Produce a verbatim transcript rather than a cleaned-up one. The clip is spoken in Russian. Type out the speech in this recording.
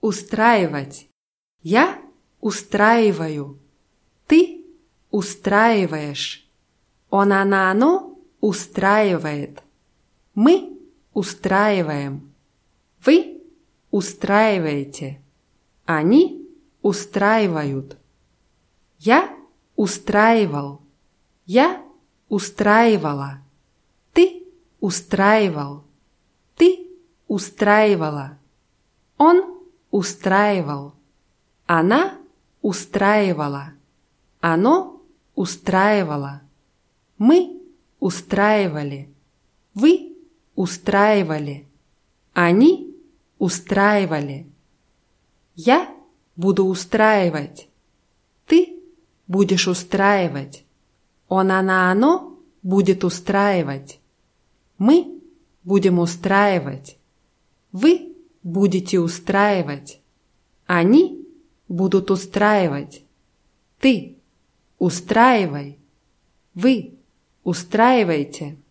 устраивать. Я устраиваю. Ты устраиваешь. Он, она, оно устраивает. Мы устраиваем. Вы устраиваете. Они устраивают. Я устраивал. Я устраивала. Ты устраивал. Ты устраивала. Он устраивал. Она устраивала. Оно устраивало. Мы устраивали. Вы устраивали. Они устраивали. Я буду устраивать. Ты будешь устраивать. Он, она, оно будет устраивать. Мы будем устраивать. Вы будете устраивать. Они будут устраивать. Ты устраивай. Вы устраиваете.